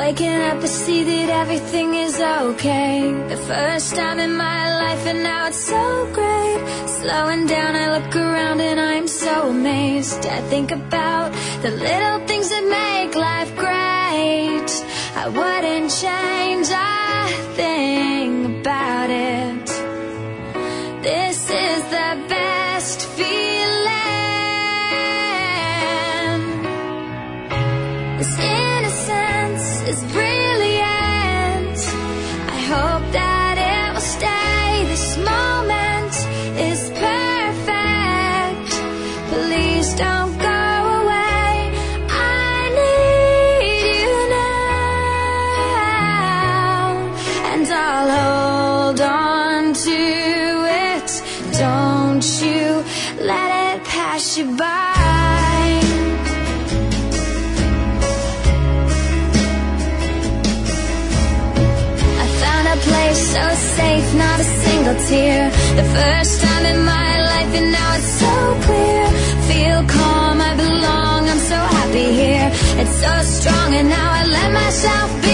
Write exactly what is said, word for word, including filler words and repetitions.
Waking up to see that everything is okay. The first time in my life and now it's so great. Slowing down, I look around and I'm so amazed. I think about the little things that make life great. I wouldn't change a thing about it. This is the best feeling. This innocence is brilliant. I hope that it will stay. This moment is perfect. Please don't go away. I need you now, and I'll hold on to it. Don't you let it pass you by. I found a place so safe, not a single tear. The first time in my life and now it's so clear. Feel calm, I belong, I'm so happy here. It's so strong and now I let myself be.